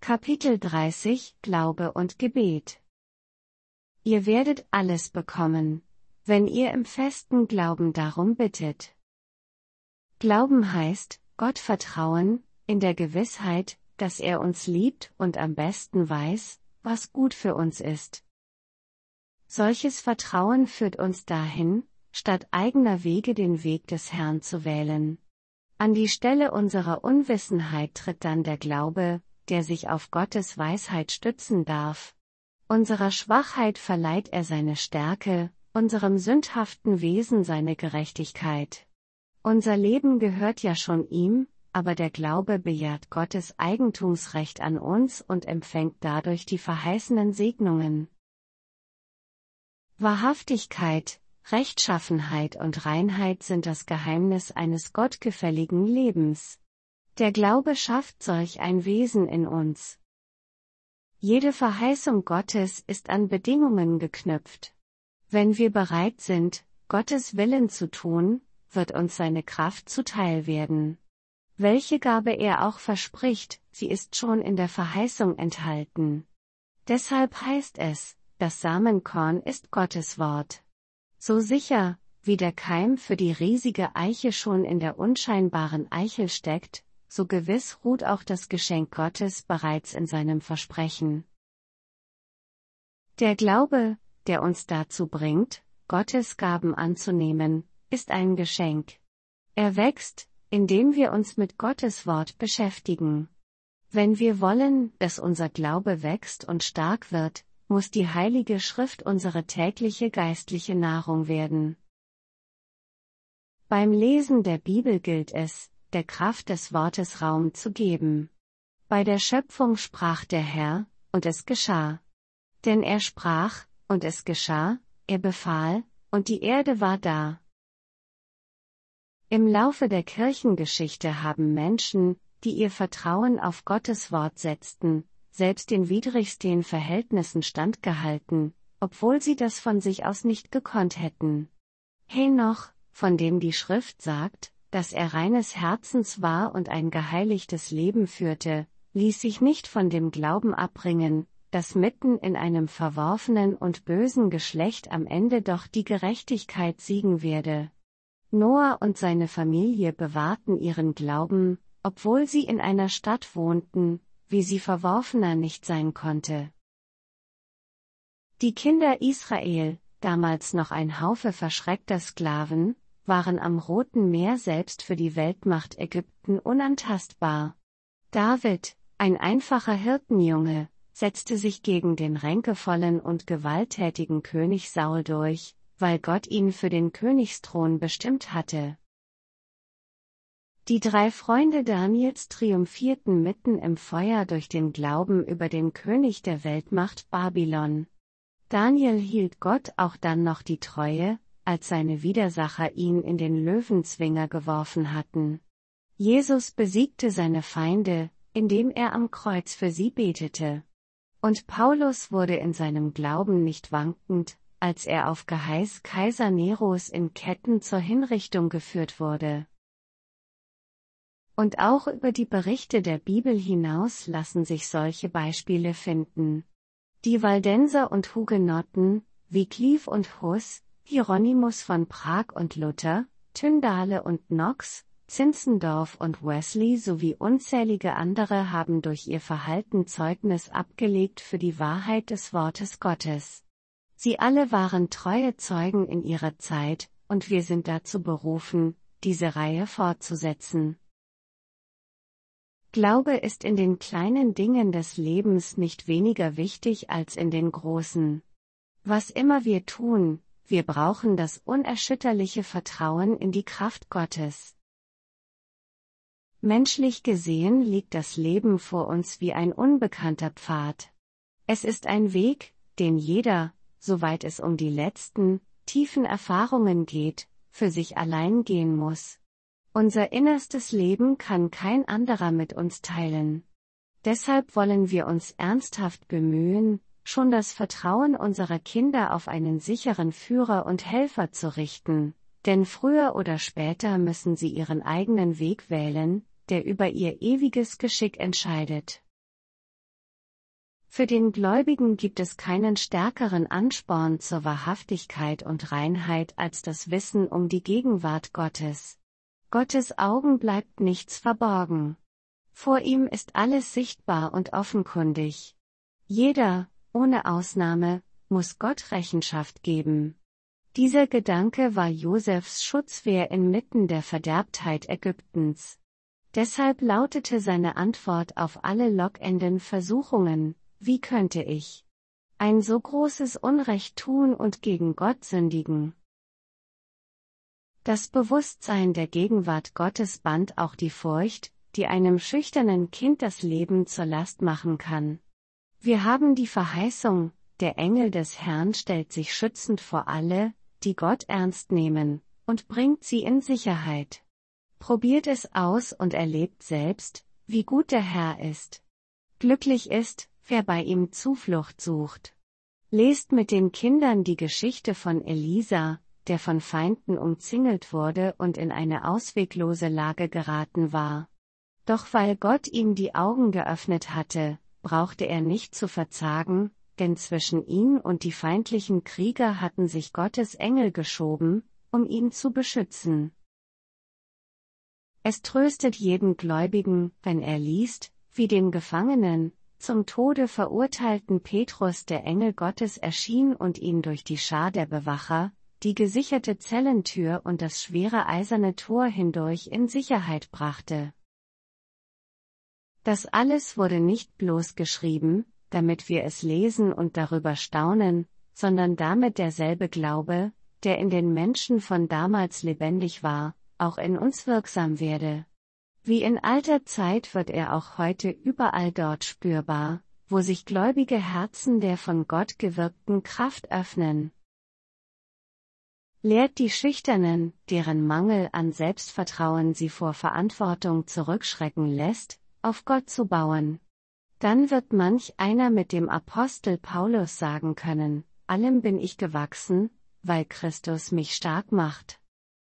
Kapitel 30 Glaube und Gebet. Ihr werdet alles bekommen, wenn ihr im festen Glauben darum bittet. Glauben heißt, Gott vertrauen, in der Gewissheit, dass er uns liebt und am besten weiß, was gut für uns ist. Solches Vertrauen führt uns dahin, statt eigener Wege den Weg des Herrn zu wählen. An die Stelle unserer Unwissenheit tritt dann der Glaube, der sich auf Gottes Weisheit stützen darf. Unserer Schwachheit verleiht er seine Stärke, unserem sündhaften Wesen seine Gerechtigkeit. Unser Leben gehört ja schon ihm, aber der Glaube bejaht Gottes Eigentumsrecht an uns und empfängt dadurch die verheißenen Segnungen. Wahrhaftigkeit, Rechtschaffenheit und Reinheit sind das Geheimnis eines gottgefälligen Lebens. Der Glaube schafft solch ein Wesen in uns. Jede Verheißung Gottes ist an Bedingungen geknüpft. Wenn wir bereit sind, Gottes Willen zu tun, wird uns seine Kraft zuteil werden. Welche Gabe er auch verspricht, sie ist schon in der Verheißung enthalten. Deshalb heißt es, das Samenkorn ist Gottes Wort. So sicher, wie der Keim für die riesige Eiche schon in der unscheinbaren Eichel steckt, so gewiss ruht auch das Geschenk Gottes bereits in seinem Versprechen. Der Glaube, der uns dazu bringt, Gottes Gaben anzunehmen, ist ein Geschenk. Er wächst, indem wir uns mit Gottes Wort beschäftigen. Wenn wir wollen, dass unser Glaube wächst und stark wird, muss die Heilige Schrift unsere tägliche geistliche Nahrung werden. Beim Lesen der Bibel gilt es, der Kraft des Wortes Raum zu geben. Bei der Schöpfung sprach der Herr, und es geschah. Denn er sprach, und es geschah, er befahl, und die Erde war da. Im Laufe der Kirchengeschichte haben Menschen, die ihr Vertrauen auf Gottes Wort setzten, selbst den widrigsten Verhältnissen standgehalten, obwohl sie das von sich aus nicht gekonnt hätten. Henoch, von dem die Schrift sagt, dass er reines Herzens war und ein geheiligtes Leben führte, ließ sich nicht von dem Glauben abbringen, dass mitten in einem verworfenen und bösen Geschlecht am Ende doch die Gerechtigkeit siegen werde. Noah und seine Familie bewahrten ihren Glauben, obwohl sie in einer Stadt wohnten, wie sie verworfener nicht sein konnte. Die Kinder Israel, damals noch ein Haufe verschreckter Sklaven, waren am Roten Meer selbst für die Weltmacht Ägypten unantastbar. David, ein einfacher Hirtenjunge, setzte sich gegen den ränkevollen und gewalttätigen König Saul durch, weil Gott ihn für den Königsthron bestimmt hatte. Die 3 Freunde Daniels triumphierten mitten im Feuer durch den Glauben über den König der Weltmacht Babylon. Daniel hielt Gott auch dann noch die Treue, als seine Widersacher ihn in den Löwenzwinger geworfen hatten. Jesus besiegte seine Feinde, indem er am Kreuz für sie betete. Und Paulus wurde in seinem Glauben nicht wankend, als er auf Geheiß Kaiser Neros in Ketten zur Hinrichtung geführt wurde. Und auch über die Berichte der Bibel hinaus lassen sich solche Beispiele finden. Die Waldenser und Hugenotten, Wyclif und Hus, Hieronymus von Prag und Luther, Tyndale und Knox, Zinzendorf und Wesley sowie unzählige andere haben durch ihr Verhalten Zeugnis abgelegt für die Wahrheit des Wortes Gottes. Sie alle waren treue Zeugen in ihrer Zeit, und wir sind dazu berufen, diese Reihe fortzusetzen. Glaube ist in den kleinen Dingen des Lebens nicht weniger wichtig als in den großen. Was immer wir tun, wir brauchen das unerschütterliche Vertrauen in die Kraft Gottes. Menschlich gesehen liegt das Leben vor uns wie ein unbekannter Pfad. Es ist ein Weg, den jeder, soweit es um die letzten, tiefen Erfahrungen geht, für sich allein gehen muss. Unser innerstes Leben kann kein anderer mit uns teilen. Deshalb wollen wir uns ernsthaft bemühen, schon das Vertrauen unserer Kinder auf einen sicheren Führer und Helfer zu richten, denn früher oder später müssen sie ihren eigenen Weg wählen, der über ihr ewiges Geschick entscheidet. Für den Gläubigen gibt es keinen stärkeren Ansporn zur Wahrhaftigkeit und Reinheit als das Wissen um die Gegenwart Gottes. Gottes Augen bleibt nichts verborgen. Vor ihm ist alles sichtbar und offenkundig. Jeder, ohne Ausnahme, muss Gott Rechenschaft geben. Dieser Gedanke war Josefs Schutzwehr inmitten der Verderbtheit Ägyptens. Deshalb lautete seine Antwort auf alle lockenden Versuchungen: Wie könnte ich ein so großes Unrecht tun und gegen Gott sündigen? Das Bewusstsein der Gegenwart Gottes band auch die Furcht, die einem schüchternen Kind das Leben zur Last machen kann. Wir haben die Verheißung: Der Engel des Herrn stellt sich schützend vor alle, die Gott ernst nehmen, und bringt sie in Sicherheit. Probiert es aus und erlebt selbst, wie gut der Herr ist. Glücklich ist, wer bei ihm Zuflucht sucht. Lest mit den Kindern die Geschichte von Elisa, der von Feinden umzingelt wurde und in eine ausweglose Lage geraten war. Doch weil Gott ihm die Augen geöffnet hatte, brauchte er nicht zu verzagen, denn zwischen ihn und die feindlichen Krieger hatten sich Gottes Engel geschoben, um ihn zu beschützen. Es tröstet jeden Gläubigen, wenn er liest, wie dem Gefangenen, zum Tode verurteilten Petrus der Engel Gottes erschien und ihn durch die Schar der Bewacher, die gesicherte Zellentür und das schwere eiserne Tor hindurch in Sicherheit brachte. Das alles wurde nicht bloß geschrieben, damit wir es lesen und darüber staunen, sondern damit derselbe Glaube, der in den Menschen von damals lebendig war, auch in uns wirksam werde. Wie in alter Zeit wird er auch heute überall dort spürbar, wo sich gläubige Herzen der von Gott gewirkten Kraft öffnen. Lehrt die Schüchternen, deren Mangel an Selbstvertrauen sie vor Verantwortung zurückschrecken lässt, auf Gott zu bauen. Dann wird manch einer mit dem Apostel Paulus sagen können: Allem bin ich gewachsen, weil Christus mich stark macht.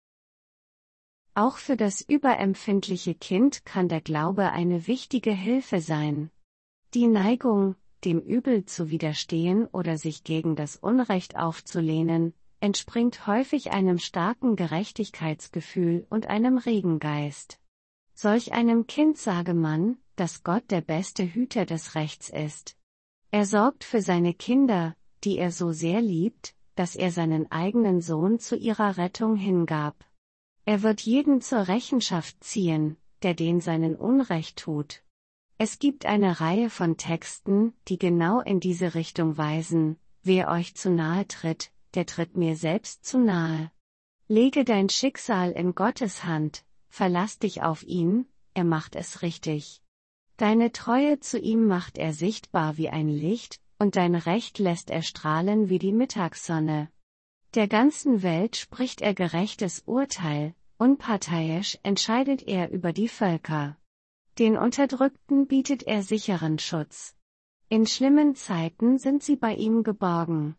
Auch für das überempfindliche Kind kann der Glaube eine wichtige Hilfe sein. Die Neigung, dem Übel zu widerstehen oder sich gegen das Unrecht aufzulehnen, entspringt häufig einem starken Gerechtigkeitsgefühl und einem regen Geist. Solch einem Kind sage man, dass Gott der beste Hüter des Rechts ist. Er sorgt für seine Kinder, die er so sehr liebt, dass er seinen eigenen Sohn zu ihrer Rettung hingab. Er wird jeden zur Rechenschaft ziehen, der den seinen Unrecht tut. Es gibt eine Reihe von Texten, die genau in diese Richtung weisen: Wer euch zu nahe tritt, der tritt mir selbst zu nahe. Lege dein Schicksal in Gottes Hand, verlass dich auf ihn, er macht es richtig. Deine Treue zu ihm macht er sichtbar wie ein Licht, und dein Recht lässt er strahlen wie die Mittagssonne. Der ganzen Welt spricht er gerechtes Urteil, unparteiisch entscheidet er über die Völker. Den Unterdrückten bietet er sicheren Schutz. In schlimmen Zeiten sind sie bei ihm geborgen.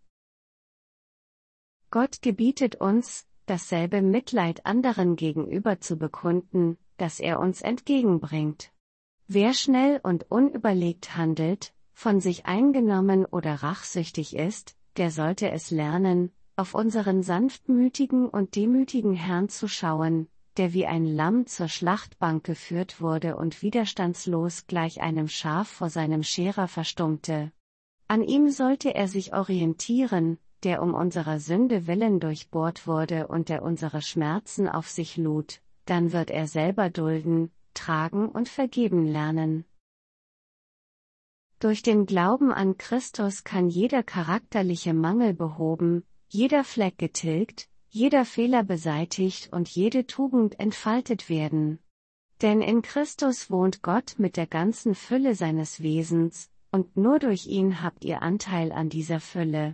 Gott gebietet uns, dasselbe Mitleid anderen gegenüber zu bekunden, das er uns entgegenbringt. Wer schnell und unüberlegt handelt, von sich eingenommen oder rachsüchtig ist, der sollte es lernen, auf unseren sanftmütigen und demütigen Herrn zu schauen, der wie ein Lamm zur Schlachtbank geführt wurde und widerstandslos gleich einem Schaf vor seinem Scherer verstummte. An ihm sollte er sich orientieren, der um unserer Sünde willen durchbohrt wurde und der unsere Schmerzen auf sich lud, dann wird er selber dulden, tragen und vergeben lernen. Durch den Glauben an Christus kann jeder charakterliche Mangel behoben, jeder Fleck getilgt, jeder Fehler beseitigt und jede Tugend entfaltet werden. Denn in Christus wohnt Gott mit der ganzen Fülle seines Wesens, und nur durch ihn habt ihr Anteil an dieser Fülle.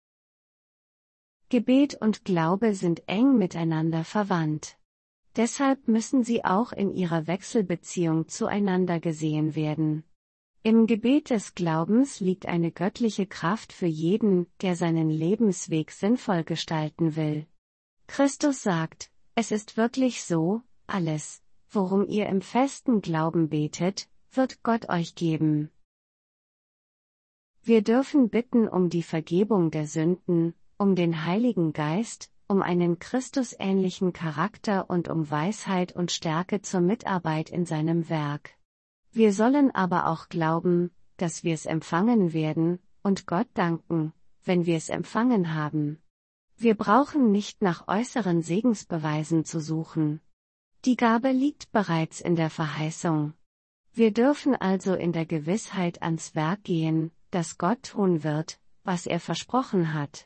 Gebet und Glaube sind eng miteinander verwandt. Deshalb müssen sie auch in ihrer Wechselbeziehung zueinander gesehen werden. Im Gebet des Glaubens liegt eine göttliche Kraft für jeden, der seinen Lebensweg sinnvoll gestalten will. Christus sagt: Es ist wirklich so, alles, worum ihr im festen Glauben betet, wird Gott euch geben. Wir dürfen bitten um die Vergebung der Sünden, um den Heiligen Geist, um einen christusähnlichen Charakter und um Weisheit und Stärke zur Mitarbeit in seinem Werk. Wir sollen aber auch glauben, dass wir es empfangen werden, und Gott danken, wenn wir es empfangen haben. Wir brauchen nicht nach äußeren Segensbeweisen zu suchen. Die Gabe liegt bereits in der Verheißung. Wir dürfen also in der Gewissheit ans Werk gehen, dass Gott tun wird, was er versprochen hat.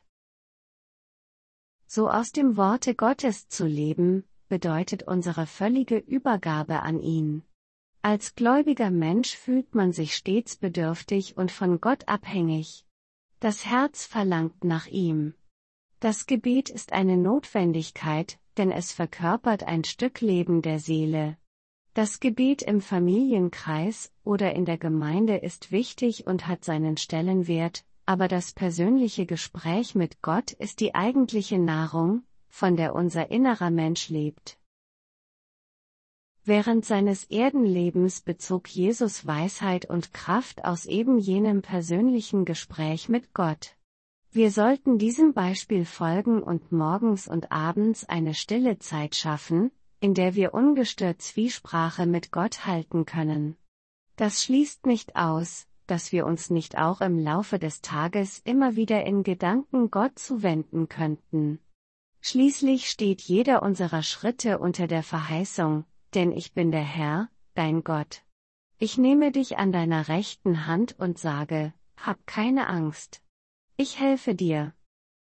So aus dem Worte Gottes zu leben, bedeutet unsere völlige Übergabe an ihn. Als gläubiger Mensch fühlt man sich stets bedürftig und von Gott abhängig. Das Herz verlangt nach ihm. Das Gebet ist eine Notwendigkeit, denn es verkörpert ein Stück Leben der Seele. Das Gebet im Familienkreis oder in der Gemeinde ist wichtig und hat seinen Stellenwert, aber das persönliche Gespräch mit Gott ist die eigentliche Nahrung, von der unser innerer Mensch lebt. Während seines Erdenlebens bezog Jesus Weisheit und Kraft aus eben jenem persönlichen Gespräch mit Gott. Wir sollten diesem Beispiel folgen und morgens und abends eine stille Zeit schaffen, in der wir ungestört Zwiesprache mit Gott halten können. Das schließt nicht aus, dass wir uns nicht auch im Laufe des Tages immer wieder in Gedanken Gott zuwenden könnten. Schließlich steht jeder unserer Schritte unter der Verheißung, denn ich bin der Herr, dein Gott. Ich nehme dich an deiner rechten Hand und sage, hab keine Angst. Ich helfe dir.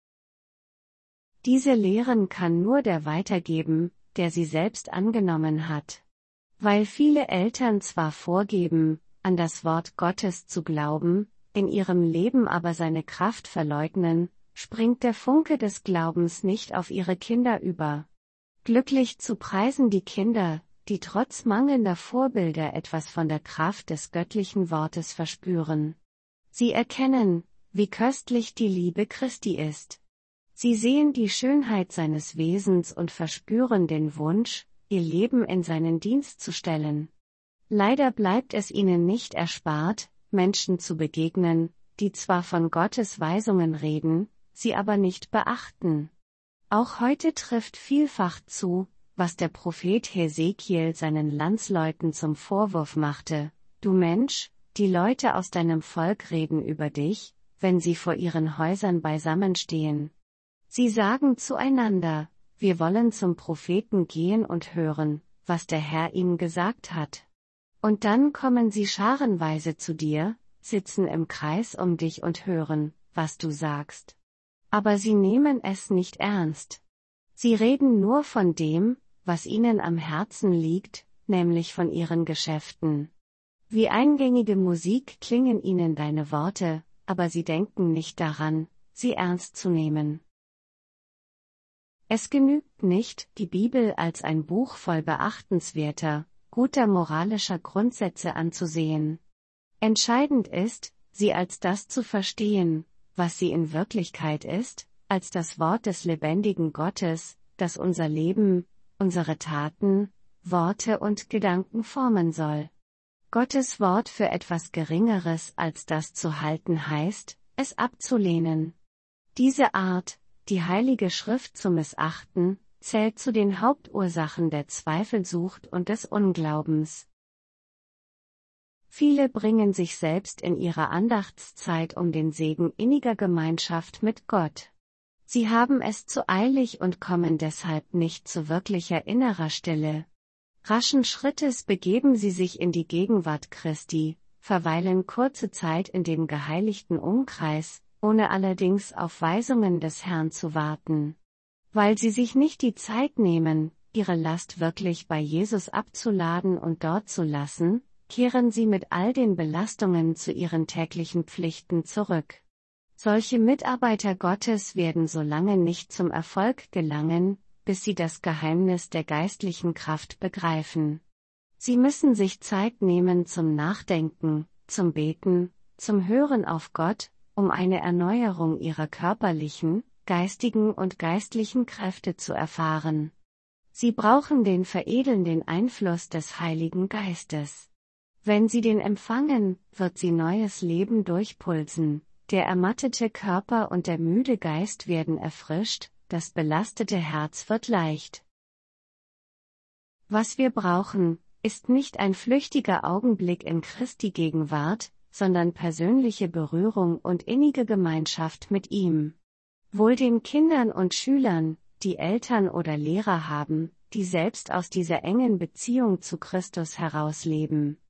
Diese Lehren kann nur der weitergeben, der sie selbst angenommen hat. Weil viele Eltern zwar vorgeben, an das Wort Gottes zu glauben, in ihrem Leben aber seine Kraft verleugnen, springt der Funke des Glaubens nicht auf ihre Kinder über. Glücklich zu preisen die Kinder, die trotz mangelnder Vorbilder etwas von der Kraft des göttlichen Wortes verspüren. Sie erkennen, wie köstlich die Liebe Christi ist. Sie sehen die Schönheit seines Wesens und verspüren den Wunsch, ihr Leben in seinen Dienst zu stellen. Leider bleibt es ihnen nicht erspart, Menschen zu begegnen, die zwar von Gottes Weisungen reden, sie aber nicht beachten. Auch heute trifft vielfach zu, was der Prophet Hesekiel seinen Landsleuten zum Vorwurf machte: Du Mensch, die Leute aus deinem Volk reden über dich, wenn sie vor ihren Häusern beisammenstehen. Sie sagen zueinander: Wir wollen zum Propheten gehen und hören, was der Herr ihm gesagt hat. Und dann kommen sie scharenweise zu dir, sitzen im Kreis um dich und hören, was du sagst. Aber sie nehmen es nicht ernst. Sie reden nur von dem, was ihnen am Herzen liegt, nämlich von ihren Geschäften. Wie eingängige Musik klingen ihnen deine Worte, aber sie denken nicht daran, sie ernst zu nehmen. Es genügt nicht, die Bibel als ein Buch voll beachtenswerter, guter moralischer Grundsätze anzusehen. Entscheidend ist, sie als das zu verstehen, was sie in Wirklichkeit ist, als das Wort des lebendigen Gottes, das unser Leben, unsere Taten, Worte und Gedanken formen soll. Gottes Wort für etwas Geringeres als das zu halten heißt, es abzulehnen. Diese Art, die Heilige Schrift zu missachten, zählt zu den Hauptursachen der Zweifelsucht und des Unglaubens. Viele bringen sich selbst in ihrer Andachtszeit um den Segen inniger Gemeinschaft mit Gott. Sie haben es zu eilig und kommen deshalb nicht zu wirklicher innerer Stille. Raschen Schrittes begeben sie sich in die Gegenwart Christi, verweilen kurze Zeit in dem geheiligten Umkreis, ohne allerdings auf Weisungen des Herrn zu warten. Weil sie sich nicht die Zeit nehmen, ihre Last wirklich bei Jesus abzuladen und dort zu lassen, kehren sie mit all den Belastungen zu ihren täglichen Pflichten zurück. Solche Mitarbeiter Gottes werden so lange nicht zum Erfolg gelangen, bis sie das Geheimnis der geistlichen Kraft begreifen. Sie müssen sich Zeit nehmen zum Nachdenken, zum Beten, zum Hören auf Gott, um eine Erneuerung ihrer körperlichen, geistigen und geistlichen Kräfte zu erfahren. Sie brauchen den veredelnden Einfluss des Heiligen Geistes. Wenn sie den empfangen, wird sie neues Leben durchpulsen, der ermattete Körper und der müde Geist werden erfrischt, das belastete Herz wird leicht. Was wir brauchen, ist nicht ein flüchtiger Augenblick in Christi Gegenwart, sondern persönliche Berührung und innige Gemeinschaft mit ihm. Wohl den Kindern und Schülern, die Eltern oder Lehrer haben, die selbst aus dieser engen Beziehung zu Christus herausleben.